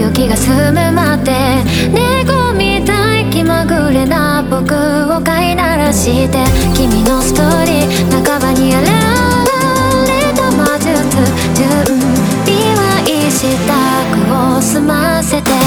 よ気が済むまで猫みたい気まぐれな僕を飼いならして君のストーリー半ばに現れた魔術準備は支度を済ませて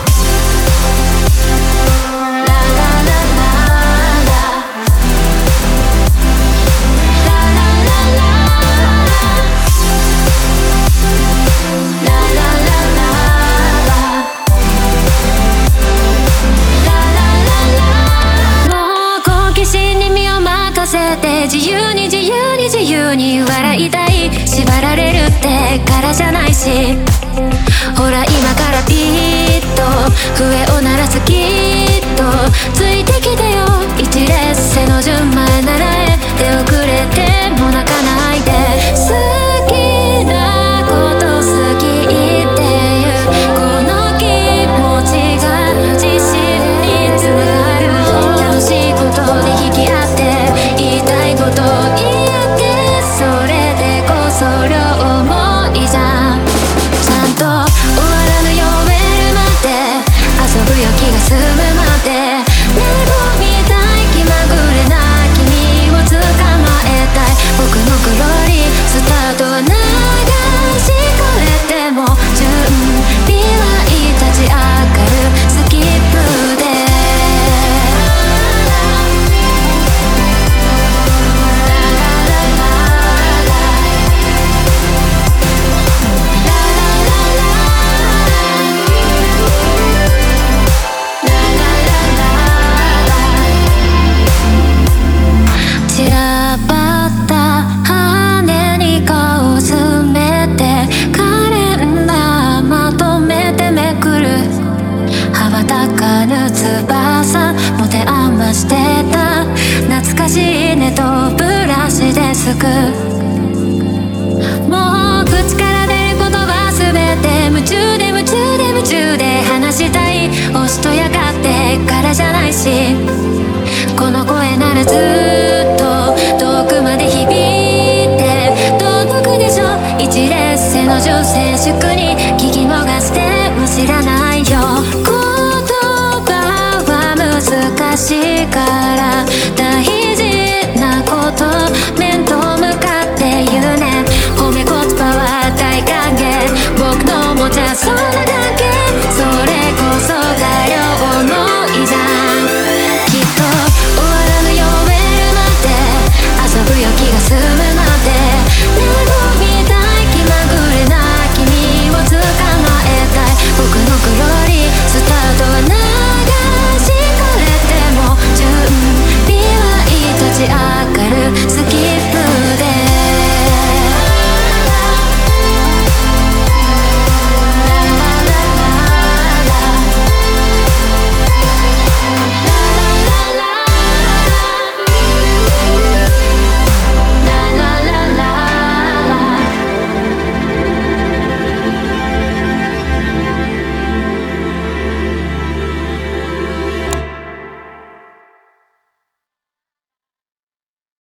自由に自由に自由に笑いたい縛られるってからじゃないしほら今からピーッと笛を鳴らすきっとついてきてよ一列背の順前習え出遅れても泣かないで好きなこと好きっていうこの気持ちが自信につながる楽しいことで引き合って言いたいこと言ってそれでこそ両思いじゃんちゃんと終わらぬよ終えるまで遊ぶよ気が済むまで猫みたい気まぐれな君を捕まえたい僕のグローリースタートは流し替えても準備はいい立ち上がるスキップで散らばった羽に顔詰めてカレンダーまとめてめくる羽ばたかぬ翼持て余してた懐かしいねとブラシですくもう口から出る言葉すべて夢中で夢中で夢中で話したいおしとやかってからじゃないしこの声ならずっと遠くまで響いて届くでしょ一列背の女性祝に聞き逃しても知らないよ言葉は難しいから大事なこと